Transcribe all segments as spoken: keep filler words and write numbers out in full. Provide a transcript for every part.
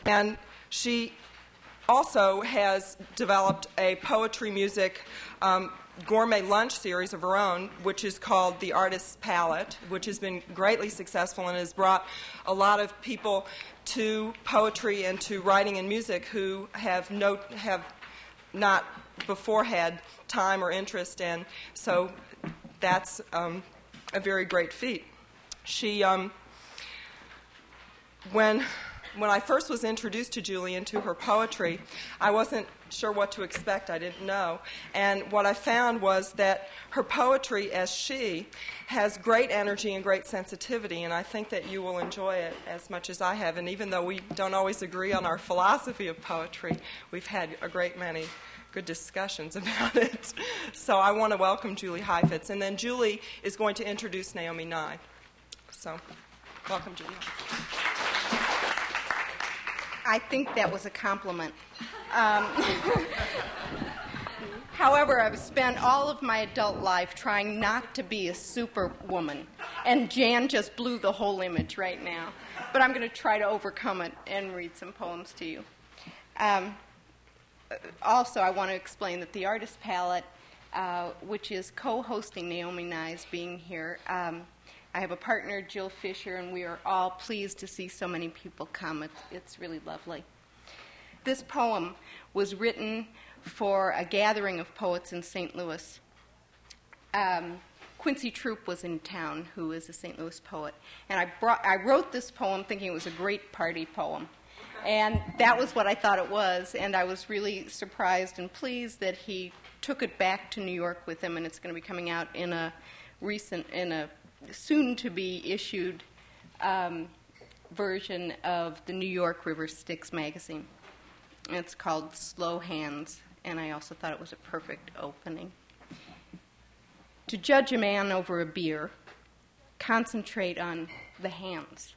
And she also has developed a poetry music um, gourmet lunch series of her own, which is called The Artist's Palette, which has been greatly successful and has brought a lot of people to poetry and to writing and music who have no have not before had time or interest, and so that's um, a very great feat. She, um, when when I first was introduced to Julie and to her poetry, I wasn't sure what to expect. I didn't know. And what I found was that her poetry, as she, has great energy and great sensitivity, and I think that you will enjoy it as much as I have. And even though we don't always agree on our philosophy of poetry, we've had a great many good discussions about it. So I want to welcome Julie Heifetz. And then Julie is going to introduce Naomi Nye. So welcome, Julie. I think that was a compliment. Um, however, I've spent all of my adult life trying not to be a superwoman, and Jan just blew the whole image right now. But I'm going to try to overcome it and read some poems to you. Um, also, I want to explain that the Artist's Palette, uh, which is co-hosting Naomi Nye's being here, um, I have a partner, Jill Fisher, and we are all pleased to see so many people come. It's, it's really lovely. This poem was written for a gathering of poets in Saint Louis. Um, Quincy Troop was in town, who is a Saint Louis poet, and I, brought, I wrote this poem thinking it was a great party poem. And that was what I thought it was, and I was really surprised and pleased that he took it back to New York with him, and it's going to be coming out in a recent, in a soon-to-be issued um, version of the New York River Styx magazine. It's called Slow Hands, and I also thought it was a perfect opening. To judge a man over a beer, concentrate on the hands.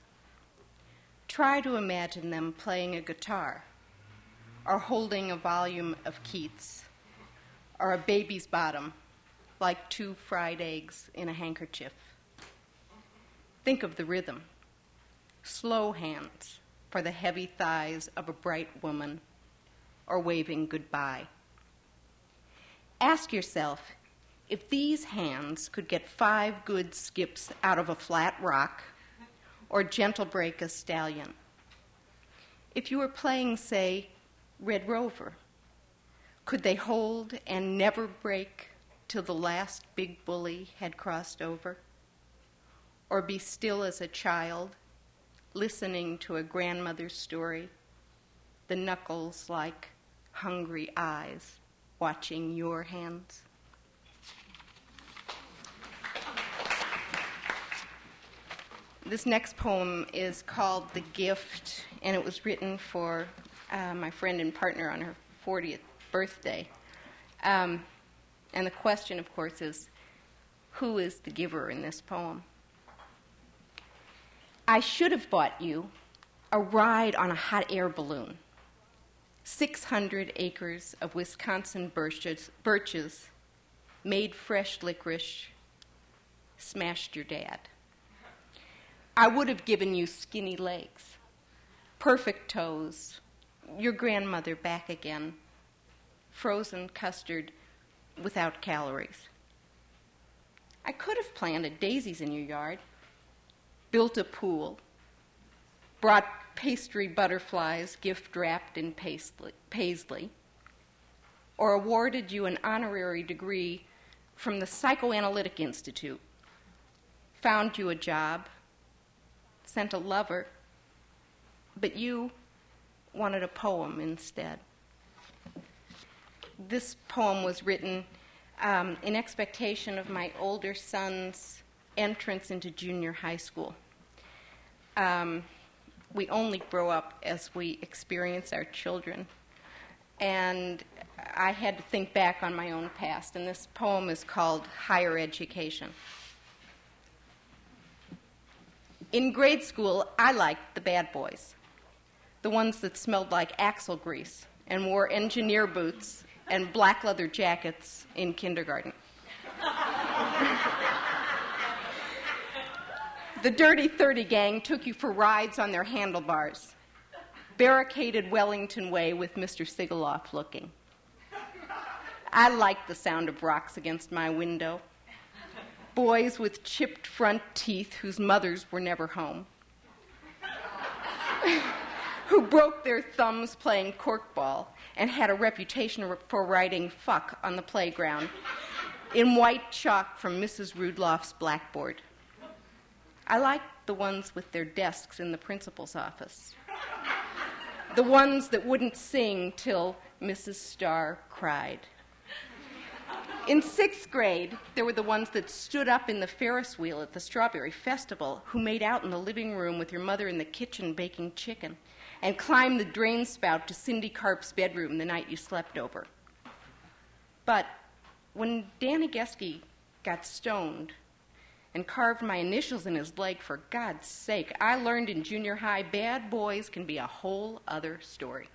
Try to imagine them playing a guitar, or holding a volume of Keats, or a baby's bottom, like two fried eggs in a handkerchief. Think of the rhythm. Slow hands for the heavy thighs of a bright woman, or waving goodbye. Ask yourself if these hands could get five good skips out of a flat rock, or gentle break a stallion. If you were playing, say, Red Rover, could they hold and never break till the last big bully had crossed over? Or be still as a child, listening to a grandmother's story, the knuckles like hungry eyes watching your hands? This next poem is called The Gift, and it was written for uh, my friend and partner on her fortieth birthday. Um, and the question, of course, is, who is the giver in this poem? I should have bought you a ride on a hot air balloon. six hundred acres of Wisconsin birches, birches made fresh licorice, smashed your dad. I would have given you skinny legs, perfect toes, your grandmother back again, frozen custard without calories. I could have planted daisies in your yard, built a pool, brought pastry butterflies gift wrapped in paisley, paisley, or awarded you an honorary degree from the Psychoanalytic Institute, found you a job, sent a lover, but you wanted a poem instead. This poem was written um, in expectation of my older son's entrance into junior high school. Um, we only grow up as we experience our children. And I had to think back on my own past, and this poem is called Higher Education. In grade school, I liked the bad boys, the ones that smelled like axle grease and wore engineer boots and black leather jackets in kindergarten. The Dirty thirty gang took you for rides on their handlebars. barricaded Wellington Way with Mister Sigaloff looking. I liked the sound of rocks against my window. Boys with chipped front teeth whose mothers were never home. Who broke their thumbs playing corkball and had a reputation for writing fuck on the playground in white chalk from Missus Rudloff's blackboard. I liked the ones with their desks in the principal's office. The ones that wouldn't sing till Missus Starr cried. In sixth grade, there were the ones that stood up in the Ferris wheel at the Strawberry Festival, who made out in the living room with your mother in the kitchen baking chicken, and climbed the drain spout to Cindy Karp's bedroom the night you slept over. But when Danny Geske got stoned and carved my initials in his leg, for God's sake, I learned in junior high bad boys can be a whole other story.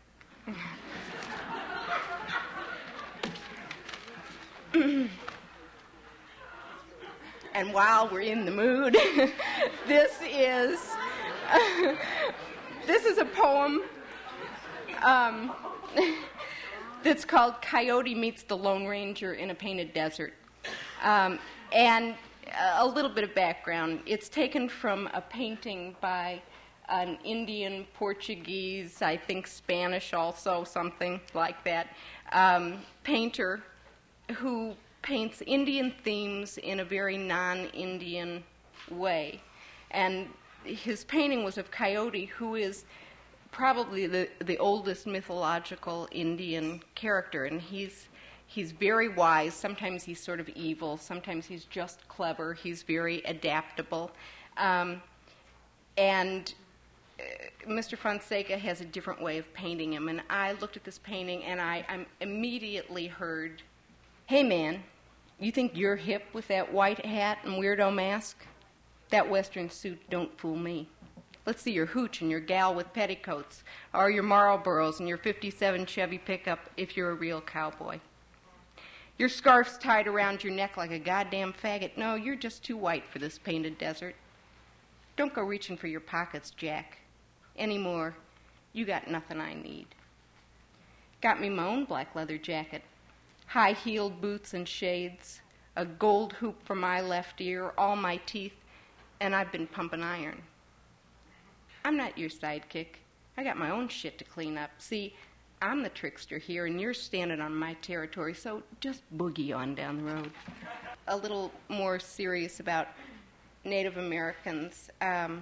And while we're in the mood, this is uh, this is a poem um, that's called "Coyote Meets the Lone Ranger in a Painted Desert," um, and a little bit of background. It's taken from a painting by an Indian, Portuguese, I think Spanish also, something like that, um, painter who paints Indian themes in a very non-Indian way. And his painting was of Coyote, who is probably the, the oldest mythological Indian character. And he's, he's very wise. Sometimes he's sort of evil. Sometimes he's just clever. He's very adaptable. Um, and uh, Mister Fonseca has a different way of painting him. And I looked at this painting, and I, I immediately heard, "Hey, man, you think you're hip with that white hat and weirdo mask? That Western suit don't fool me. Let's see your hooch and your gal with petticoats, or your Marlboros and your fifty-seven Chevy pickup if you're a real cowboy. Your scarf's tied around your neck like a goddamn faggot. No, you're just too white for this painted desert. Don't go reaching for your pockets, Jack. Anymore, you got nothing I need. Got me my own black leather jacket, high-heeled boots and shades, a gold hoop for my left ear, all my teeth, and I've been pumping iron. I'm not your sidekick. I got my own shit to clean up. See, I'm the trickster here, and you're standing on my territory, so just boogie on down the road." A little more serious about Native Americans. Um,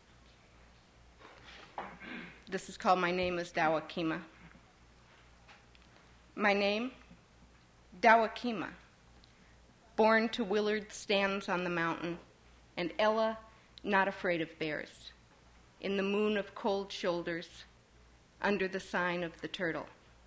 this is called "My Name is Dawakima." My name? Dawakima. Born to Willard stands on the mountain, and Ella not afraid of bears, in the moon of cold shoulders, under the sign of the turtle.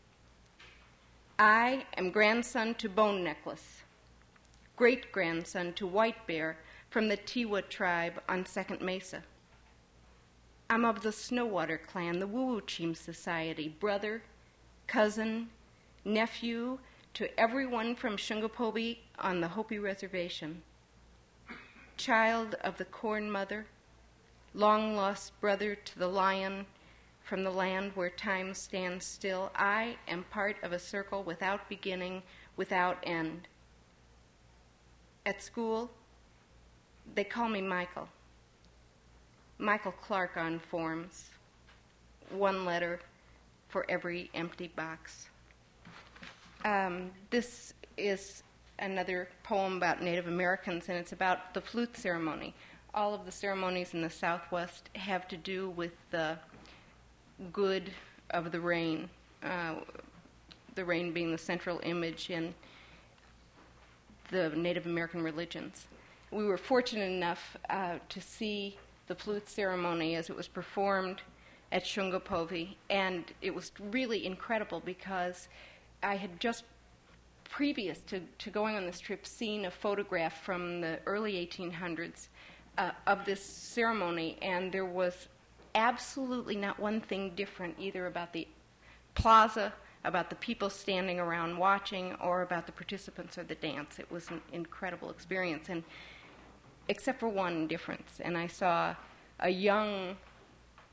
I am grandson to Bone Necklace, great-grandson to White Bear from the Tiwa tribe on Second Mesa. I'm of the Snowwater clan, the Wuwuchim Society, brother, cousin, nephew to everyone from Shungapobi on the Hopi Reservation, child of the Corn Mother, long-lost brother to the lion from the land where time stands still. I am part of a circle without beginning, without end. At school, they call me Michael. Michael Clark on forms. One letter for every empty box. Um, this is another poem about Native Americans, and it's about the flute ceremony. All of the ceremonies in the Southwest have to do with the good of the rain, uh, the rain being the central image in the Native American religions. We were fortunate enough uh, to see the flute ceremony as it was performed at Shungapovi, and it was really incredible because I had just, previous to, to going on this trip, seen a photograph from the early eighteen hundreds uh, of this ceremony, and there was absolutely not one thing different either about the plaza, about the people standing around watching, or about the participants of the dance. It was an incredible experience, and except for one difference, and I saw a young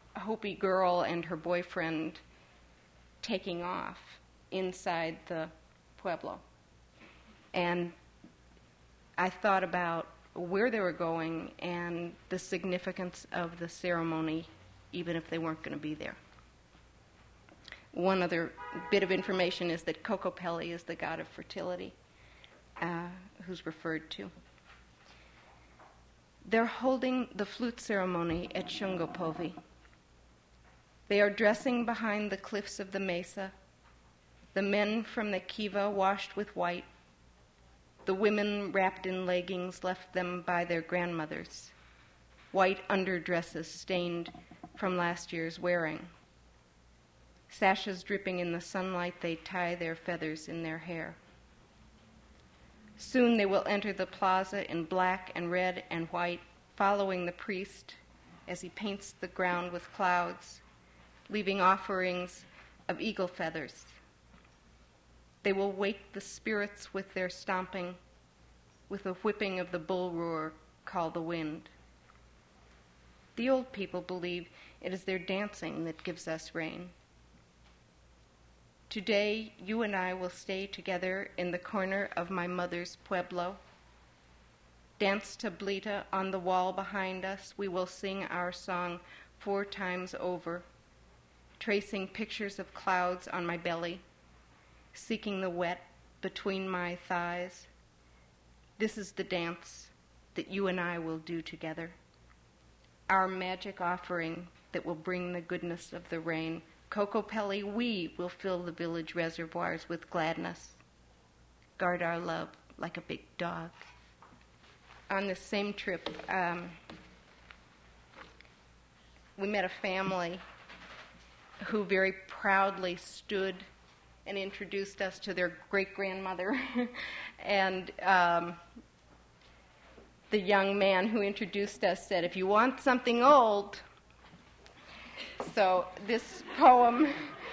Hopi girl and her boyfriend taking off inside the pueblo. And I thought about where they were going and the significance of the ceremony, even if they weren't going to be there. One other bit of information is that Kokopelli is the god of fertility, uh, who's referred to. They're holding the flute ceremony at Shungopovi. They are dressing behind the cliffs of the mesa, the men from the kiva washed with white, the women wrapped in leggings left them by their grandmothers, white underdresses stained from last year's wearing. Sashes dripping in the sunlight, they tie their feathers in their hair. Soon they will enter the plaza in black and red and white, following the priest as he paints the ground with clouds, leaving offerings of eagle feathers. They will wake the spirits with their stomping, with a whipping of the bull roar called the wind. The old people believe it is their dancing that gives us rain. Today, you and I will stay together in the corner of my mother's pueblo. Dance tablita on the wall behind us. We will sing our song four times over, tracing pictures of clouds on my belly, seeking the wet between my thighs. This is the dance that you and I will do together. Our magic offering that will bring the goodness of the rain. Kokopelli, we will fill the village reservoirs with gladness. Guard our love like a big dog. On this same trip, um, we met a family who very proudly stood and introduced us to their great-grandmother. and um, the young man who introduced us said, "If you want something old..." So this poem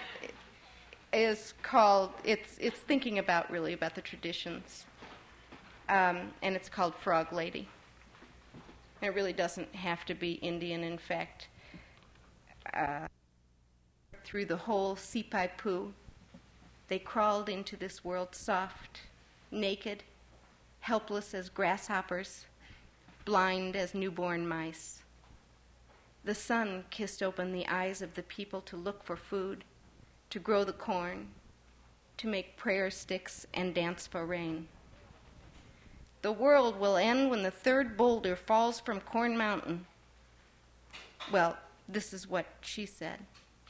is called, it's it's thinking about, really, about the traditions. Um, and it's called Frog Lady. And it really doesn't have to be Indian. In fact, uh, through the whole Sipai Pu, they crawled into this world soft, naked, helpless as grasshoppers, blind as newborn mice. The sun kissed open the eyes of the people to look for food, to grow the corn, to make prayer sticks and dance for rain. The world will end when the third boulder falls from Corn Mountain. Well, this is what she said.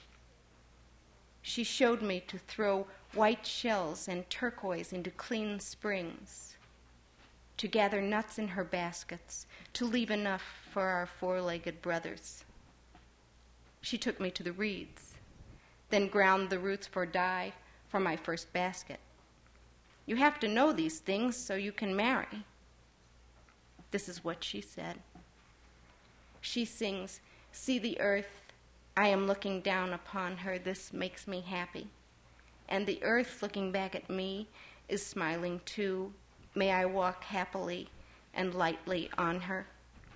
She showed me to throw white shells and turquoise into clean springs, to gather nuts in her baskets, to leave enough for our four-legged brothers. She took me to the reeds, then ground the roots for dye for my first basket. You have to know these things so you can marry. This is what she said. She sings, "See the earth, I am looking down upon her, this makes me happy. And the earth looking back at me is smiling too. May I walk happily and lightly on her."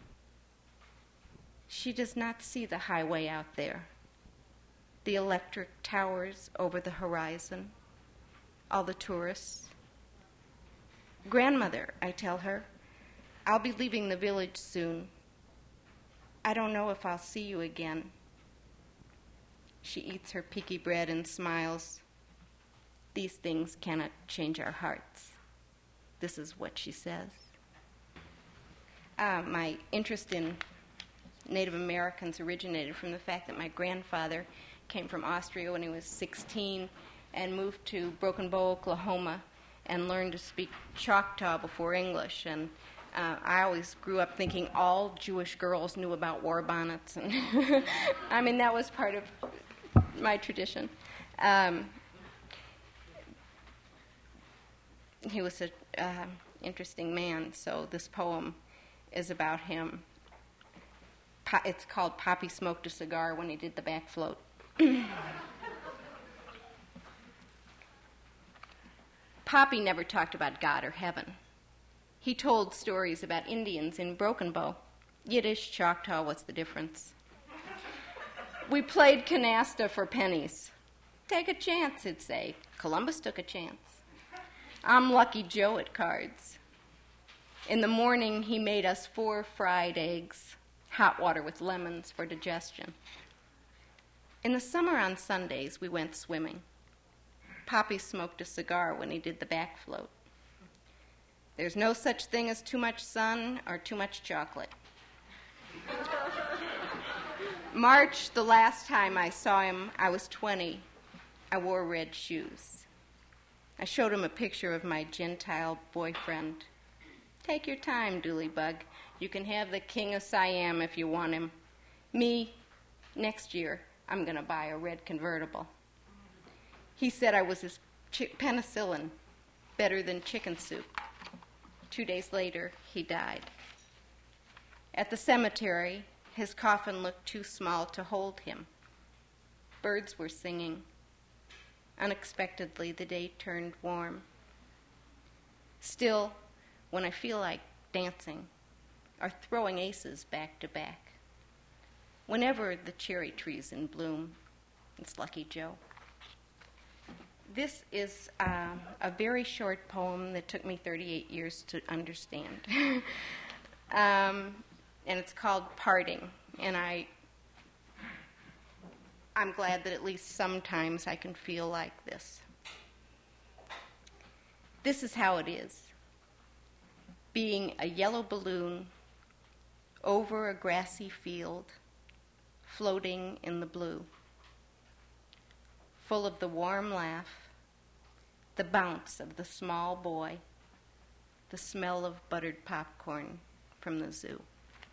She does not see the highway out there, the electric towers over the horizon, all the tourists. "Grandmother," I tell her, "I'll be leaving the village soon. I don't know if I'll see you again." She eats her picky bread and smiles. These things cannot change our hearts. This is what she says. Uh, my interest in Native Americans originated from the fact that my grandfather came from Austria when he was sixteen and moved to Broken Bow, Oklahoma, and learned to speak Choctaw before English. And uh, I always grew up thinking all Jewish girls knew about war bonnets. And I mean, that was part of my tradition. Um, he was an uh, interesting man, so this poem is about him. Po- it's called Poppy Smoked a Cigar When He Did the Back Float. Poppy never talked about God or heaven. He told stories about Indians in Broken Bow. Yiddish, Choctaw, what's the difference? We played canasta for pennies. Take a chance, he'd say. Columbus took a chance. I'm Lucky Joe at cards. In the morning, he made us four fried eggs, hot water with lemons for digestion. In the summer on Sundays, we went swimming. Poppy smoked a cigar when he did the back float. There's no such thing as too much sun or too much chocolate. March, the last time I saw him, I was twenty. I wore red shoes. I showed him a picture of my Gentile boyfriend. Take your time, Dooley-Bug. You can have the King of Siam if you want him. Me, next year, I'm going to buy a red convertible. He said I was his chi- penicillin, better than chicken soup. Two days later, he died. At the cemetery, his coffin looked too small to hold him. Birds were singing. Unexpectedly, the day turned warm. Still, when I feel like dancing or throwing aces back to back, whenever the cherry tree's in bloom, it's Lucky Joe. This is um, a very short poem that took me thirty-eight years to understand. um, and it's called Parting. And I, I'm glad that at least sometimes I can feel like this. This is how it is. Being a yellow balloon over a grassy field, floating in the blue, full of the warm laugh, the bounce of the small boy, the smell of buttered popcorn from the zoo.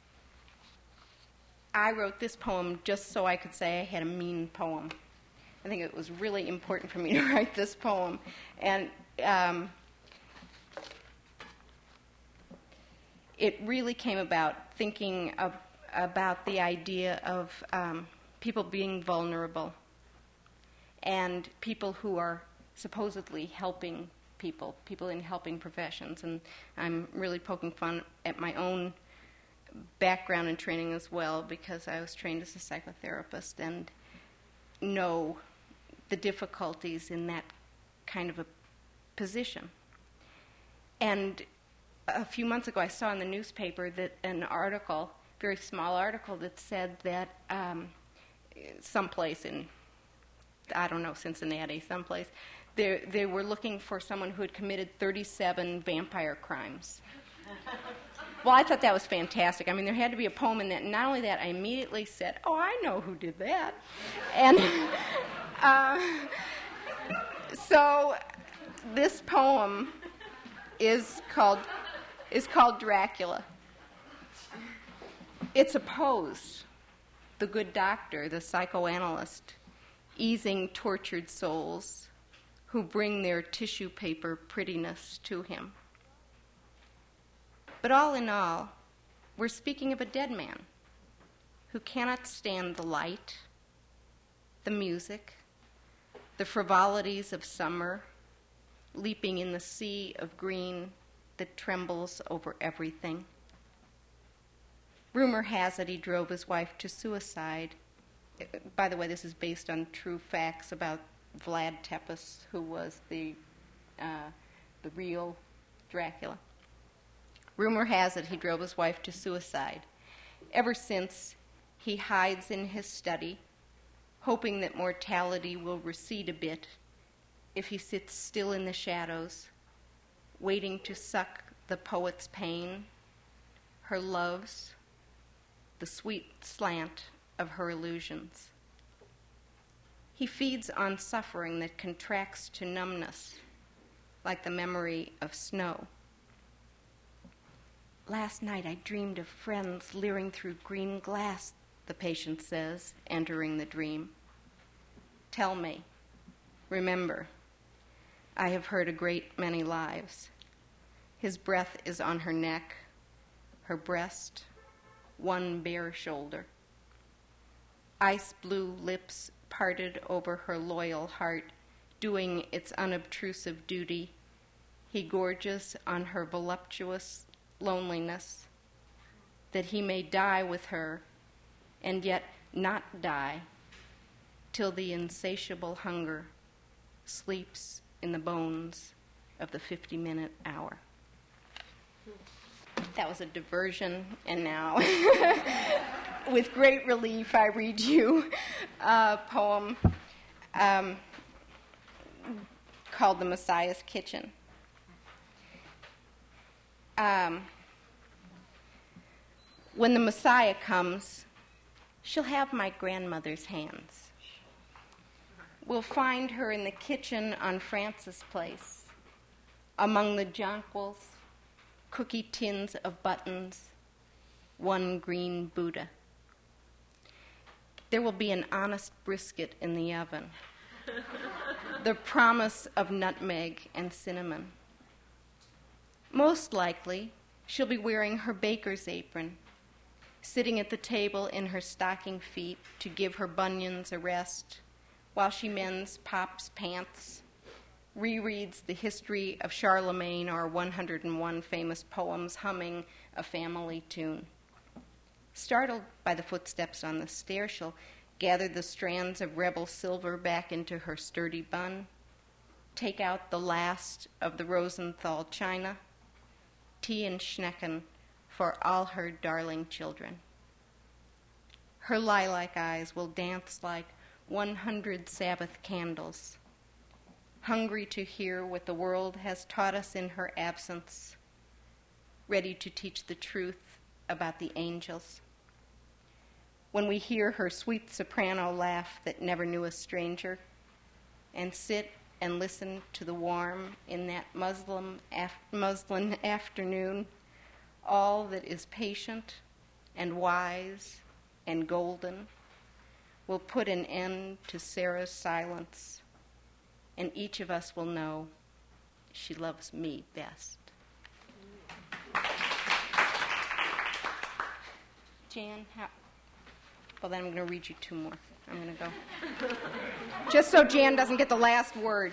I wrote this poem just so I could say I had a mean poem. I think it was really important for me to write this poem. And um, it really came about thinking of, about the idea of um, people being vulnerable and people who are supposedly helping people, people in helping professions. And I'm really poking fun at my own background and training as well, because I was trained as a psychotherapist and know the difficulties in that kind of a position. And a few months ago I saw in the newspaper that an article, very small article, that said that um, someplace in, I don't know, Cincinnati, someplace, they, they were looking for someone who had committed thirty-seven vampire crimes. Well, I thought that was fantastic. I mean, there had to be a poem in that. And not only that, I immediately said, oh, I know who did that. And uh, so this poem is called, is called Dracula. It's a pose, the good doctor, the psychoanalyst, easing tortured souls who bring their tissue paper prettiness to him. But all in all, we're speaking of a dead man who cannot stand the light, the music, the frivolities of summer, leaping in the sea of green that trembles over everything. Rumor has it he drove his wife to suicide. By the way, this is based on true facts about Vlad Tepes, who was the, uh, the real Dracula. Rumor has it he drove his wife to suicide. Ever since, he hides in his study, hoping that mortality will recede a bit if he sits still in the shadows, waiting to suck the poet's pain, her loves, the sweet slant of her illusions. He feeds on suffering that contracts to numbness, like the memory of snow. Last night I dreamed of friends leering through green glass, the patient says, entering the dream. Tell me, remember, I have heard a great many lives. His breath is on her neck, her breast, one bare shoulder. Ice blue lips parted over her loyal heart, doing its unobtrusive duty. He gorges on her voluptuous loneliness, that he may die with her and yet not die till the insatiable hunger sleeps in the bones of the fifty-minute hour. That was a diversion, and now, with great relief, I read you a poem um, called The Messiah's Kitchen. Um, when the Messiah comes, she'll have my grandmother's hands. We'll find her in the kitchen on Francis Place, among the jonquils, cookie tins of buttons, one green Buddha. There will be an honest brisket in the oven, the promise of nutmeg and cinnamon. Most likely, she'll be wearing her baker's apron, sitting at the table in her stocking feet to give her bunions a rest, while she mends Pop's pants, rereads the history of Charlemagne or one hundred and one famous poems, humming a family tune. Startled by the footsteps on the stair, she'll gather the strands of rebel silver back into her sturdy bun, take out the last of the Rosenthal china, tea and schnecken for all her darling children. Her lilac eyes will dance like one hundred Sabbath candles, hungry to hear what the world has taught us in her absence, ready to teach the truth about the angels. When we hear her sweet soprano laugh that never knew a stranger, and sit and listen to the warm in that muslin, af- muslin afternoon, all that is patient and wise and golden will put an end to Sarah's silence, and each of us will know she loves me best. Jan, how? Well, then I'm going to read you two more. I'm going to go. Just so Jan doesn't get the last word.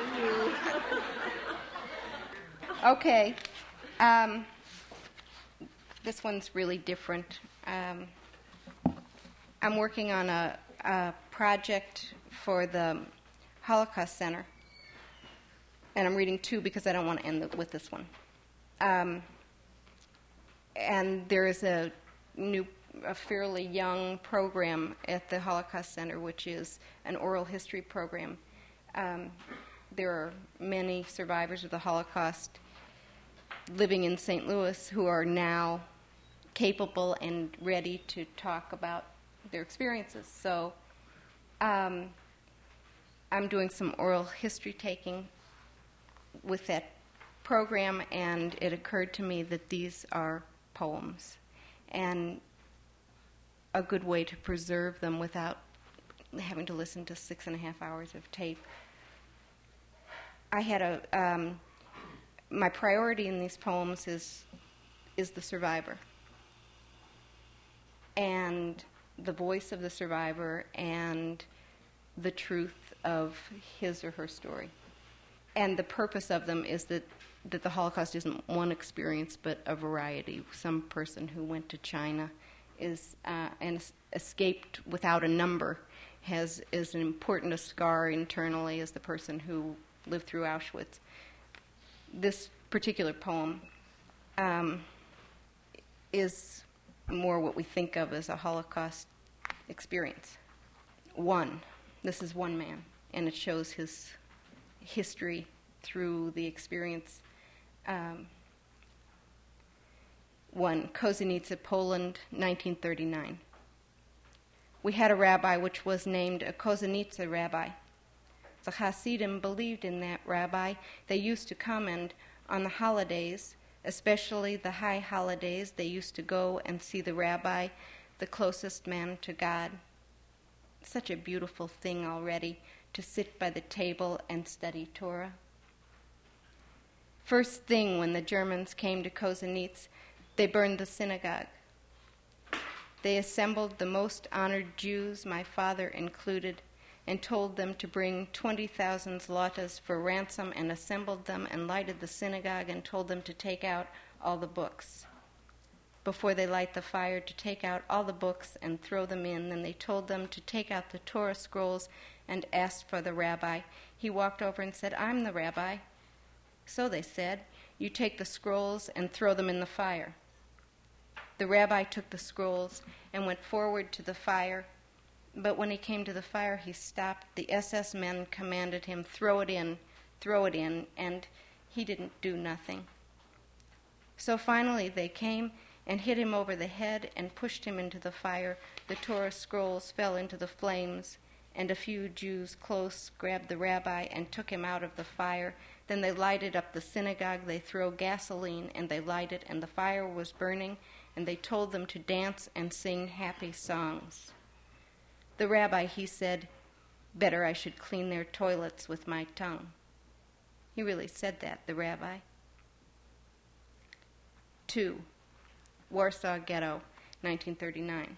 Okay. Um, this one's really different. Um, I'm working on a, a project for the Holocaust Center, and I'm reading two because I don't want to end the, with this one. Um, and there is a new, a fairly young program at the Holocaust Center, which is an oral history program. Um, there are many survivors of the Holocaust living in Saint Louis who are now capable and ready to talk about their experiences. So um, I'm doing some oral history taking with that program, and it occurred to me that these are poems, and a good way to preserve them without having to listen to six and a half hours of tape. I had a, um, my priority in these poems is, is the survivor, and the voice of the survivor, and the truth of his or her story. And the purpose of them is that, that the Holocaust isn't one experience, but a variety. Some person who went to China is uh, and escaped without a number has as important a scar internally as the person who lived through Auschwitz. This particular poem um, is more what we think of as a Holocaust experience. One, this is one man, and it shows his history through the experience. Um, one, Kozienice, Poland, nineteen thirty-nine. We had a rabbi which was named a Kozienice rabbi. The Hasidim believed in that rabbi. They used to come, and on the holidays, especially the high holidays, they used to go and see the rabbi, the closest man to God. Such a beautiful thing already to sit by the table and study Torah. First thing when the Germans came to Kozienice, they burned the synagogue. They assembled the most honored Jews, my father included, and told them to bring twenty thousand zlotys for ransom, and assembled them and lighted the synagogue and told them to take out all the books. before they light the fire to take out all the books and throw them in. Then they told them to take out the Torah scrolls and asked for the rabbi. He walked over and said, "I'm the rabbi." So they said, "You take the scrolls and throw them in the fire." The rabbi took the scrolls and went forward to the fire, but when he came to the fire, he stopped. The S S men commanded him, "Throw it in, throw it in," and he didn't do nothing. So finally they came and hit him over the head and pushed him into the fire. The Torah scrolls fell into the flames, and a few Jews close grabbed the rabbi and took him out of the fire. Then they lighted up the synagogue. They threw gasoline, and they lighted, and the fire was burning, and they told them to dance and sing happy songs. The rabbi, he said, "Better I should clean their toilets with my tongue." He really said that, the rabbi. Two, Warsaw Ghetto, nineteen thirty-nine.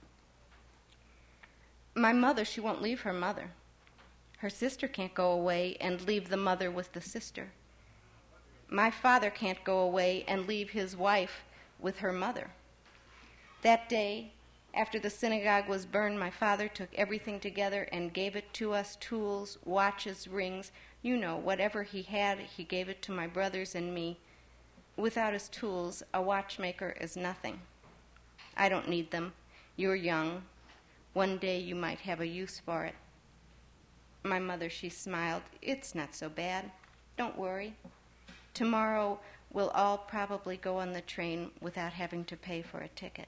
My mother, she won't leave her mother. Her sister can't go away and leave the mother with the sister. My father can't go away and leave his wife with her mother. That day, after the synagogue was burned, my father took everything together and gave it to us, tools, watches, rings, you know, whatever he had, he gave it to my brothers and me. Without his tools, a watchmaker is nothing. I don't need them. You're young. One day you might have a use for it. My mother, she smiled. It's not so bad. Don't worry. Tomorrow we'll all probably go on the train without having to pay for a ticket.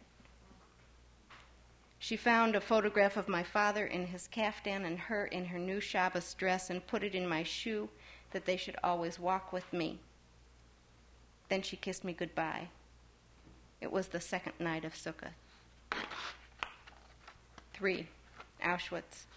She found a photograph of my father in his kaftan and her in her new Shabbos dress and put it in my shoe that they should always walk with me. Then she kissed me goodbye. It was the second night of Sukkot. Three, Auschwitz.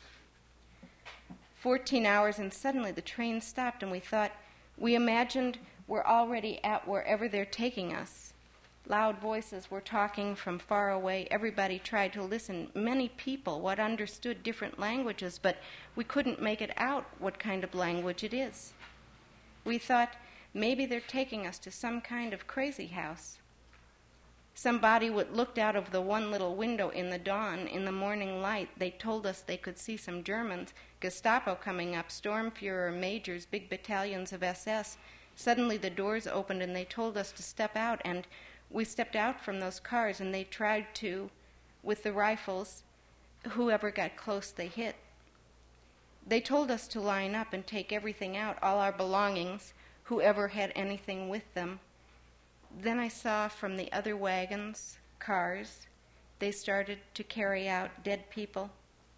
Fourteen hours, and suddenly the train stopped, and we thought, we imagined we're already at wherever they're taking us. Loud voices were talking from far away. Everybody tried to listen. Many people, what understood different languages, but we couldn't make it out what kind of language it is. We thought, maybe they're taking us to some kind of crazy house. Somebody would looked out of the one little window in the dawn, in the morning light. They told us they could see some Germans, Gestapo coming up, Sturmfuhrer majors, big battalions of S S. Suddenly the doors opened and they told us to step out, and we stepped out from those cars, and they tried to, with the rifles, whoever got close they hit. They told us to line up and take everything out, all our belongings, whoever had anything with them. Then I saw from the other wagons, cars, they started to carry out dead people.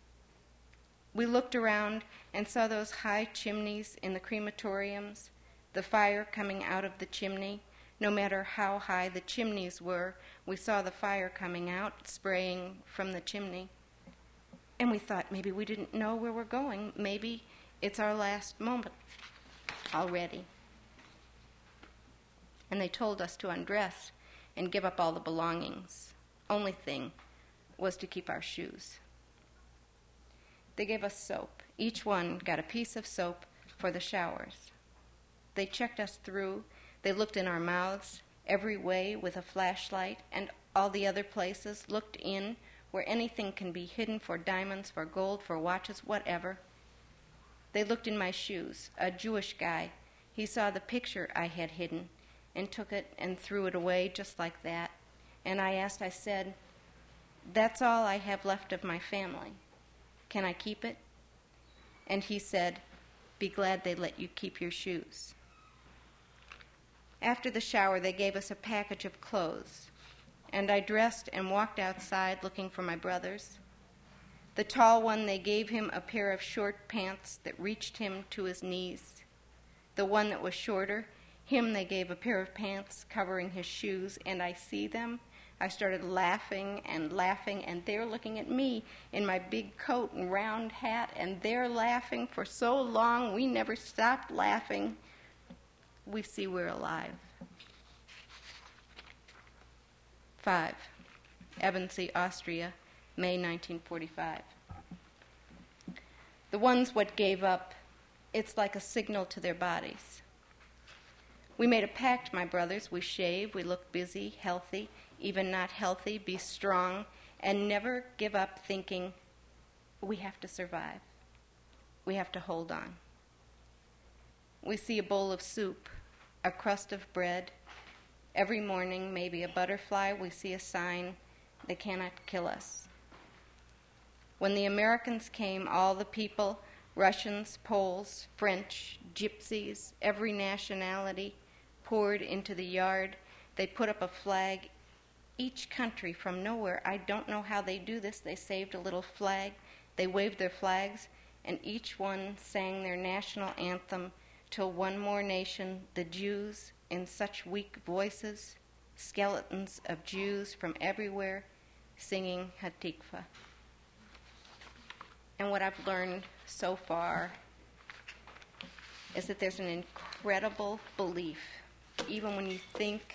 We looked around and saw those high chimneys in the crematoriums, the fire coming out of the chimney. No matter how high the chimneys were, we saw the fire coming out, spraying from the chimney. And we thought maybe we didn't know where we're going. Maybe it's our last moment already. And they told us to undress and give up all the belongings. Only thing was to keep our shoes. They gave us soap. Each one got a piece of soap for the showers. They checked us through. They looked in our mouths every way with a flashlight, and all the other places looked in where anything can be hidden, for diamonds, for gold, for watches, whatever. They looked in my shoes. A Jewish guy, he saw the picture I had hidden and took it and threw it away just like that. And I asked, I said, "That's all I have left of my family. Can I keep it?" And he said, "Be glad they let you keep your shoes." After the shower, they gave us a package of clothes, and I dressed and walked outside looking for my brothers. The tall one, they gave him a pair of short pants that reached him to his knees. The one that was shorter, him they gave a pair of pants covering his shoes, and I see them. I started laughing and laughing, and they're looking at me in my big coat and round hat, and they're laughing for so long we never stopped laughing. We see we're alive. Five, Ebensee, Austria, May nineteen forty-five. The ones what gave up, it's like a signal to their bodies. We made a pact, my brothers. We shaved, we looked busy, healthy, even not healthy, be strong, and never give up thinking, we have to survive. We have to hold on. We see a bowl of soup, a crust of bread. Every morning, maybe a butterfly, we see a sign, they cannot kill us. When the Americans came, all the people, Russians, Poles, French, Gypsies, every nationality, poured into the yard. They put up a flag. Each country from nowhere, I don't know how they do this, they saved a little flag. They waved their flags, and each one sang their national anthem till one more nation, the Jews, in such weak voices, skeletons of Jews from everywhere, singing Hatikva. And what I've learned so far is that there's an incredible belief, even when you think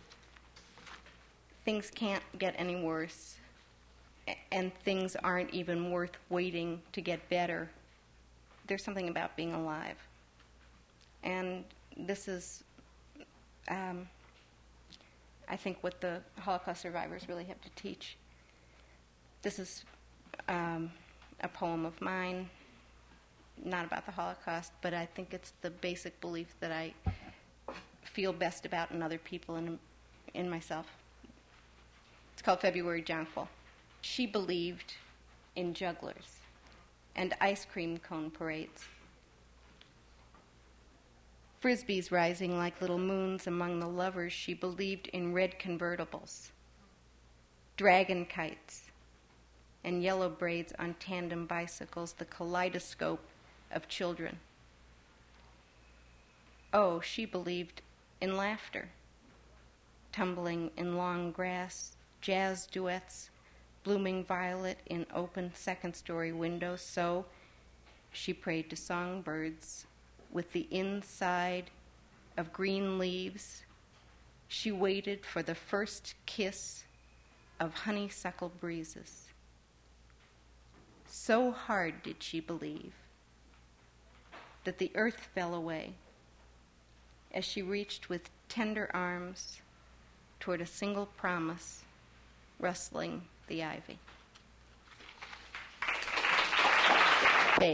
things can't get any worse and things aren't even worth waiting to get better, there's something about being alive. And this is, um, I think, what the Holocaust survivors really have to teach. This is um, a poem of mine, not about the Holocaust, but I think it's the basic belief that I feel best about in other people and in myself. It's called February Jonquil. She believed in jugglers and ice cream cone parades, frisbees rising like little moons among the lovers. She believed in red convertibles, dragon kites, and yellow braids on tandem bicycles, the kaleidoscope of children. Oh, she believed in laughter, tumbling in long grass, jazz duets, blooming violet in open second-story windows. So she prayed to songbirds with the inside of green leaves. She waited for the first kiss of honeysuckle breezes. So hard did she believe that the earth fell away as she reached with tender arms toward a single promise, rustling the ivy.